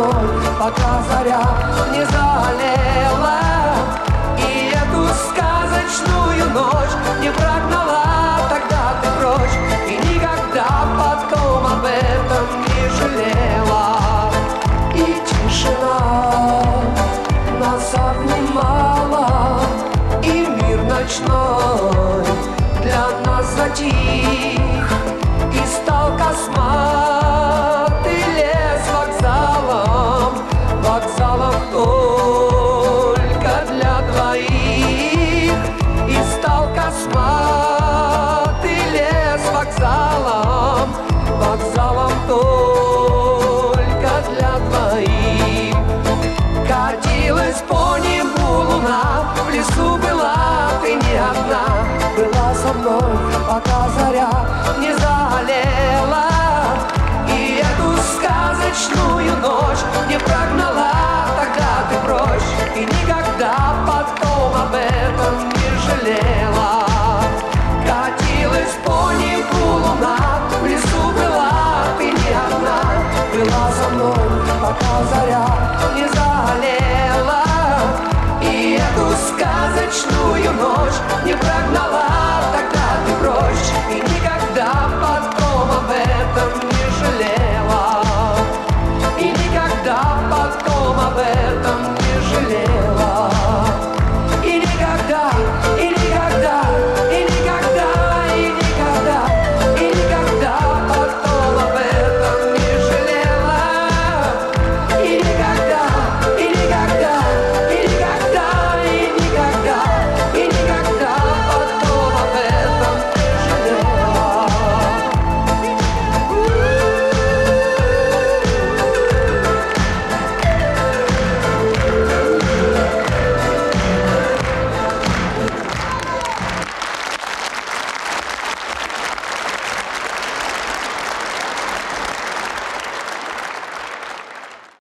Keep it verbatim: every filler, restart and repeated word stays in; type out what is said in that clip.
мной, пока заря не залила. И эту сказочную ночь не прогнала тогда ты прочь, и никогда потом об этом не жалела. И тишина нас обнимала, и мир ночной для нас затих, и стал косматый лес вокзалом, вокзалом только для двоих. И стал косматый лес вокзалом, вокзалом только для двоих. Катилась по небу луна, в лесу была ты не одна, была со мной, пока заря не залила. И эту сказочную ночь не прогнала тогда ты прочь, и никогда потом об этом не жалела. Катилась по небу луна, в лесу была ты не одна, была со мной, пока заря не залила. И эту сказочную ночь не прогнала